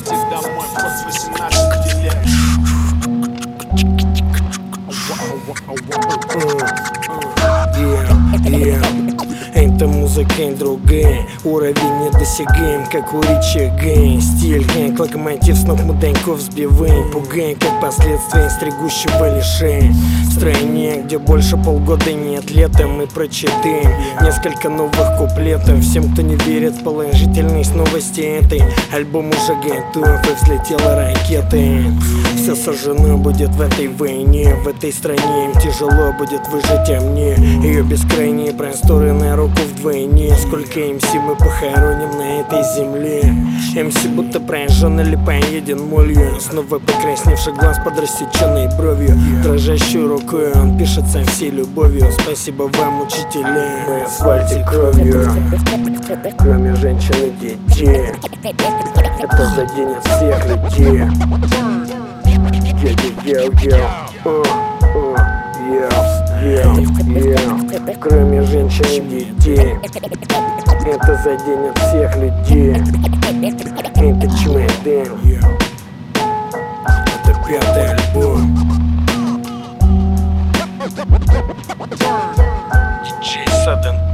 Едьте домой после 18 лет. Это музыка и другая, уровень недосягаем, как у Ричи Гэй. Стиль гэнг, локомотив с ног муданьков сбиваем, пугаем, как последствия стригущего лишения. В стране, где больше полгода нет лета, мы прочитаем несколько новых куплетов. Всем, кто не верит в положительность новости этой, альбом уже готов и взлетела ракета. Все сожжено будет в этой войне, в этой стране им тяжело будет выжить, а мне ее бескрайние просторы на руку вдвойне. Сколько МС мы похороним на этой земле. МС будто прожжен или поеден молью, снова покрасневший глаз под рассеченной бровью. Дрожащей рукой он пишет со всей любовью: спасибо вам, учителя, на асфальте кровью. Кроме женщин и детей, это заденет всех людей. Кроме женщин и детей, это заденет всех людей. Это чемодан. Это 5-й альбом. DJ Sudden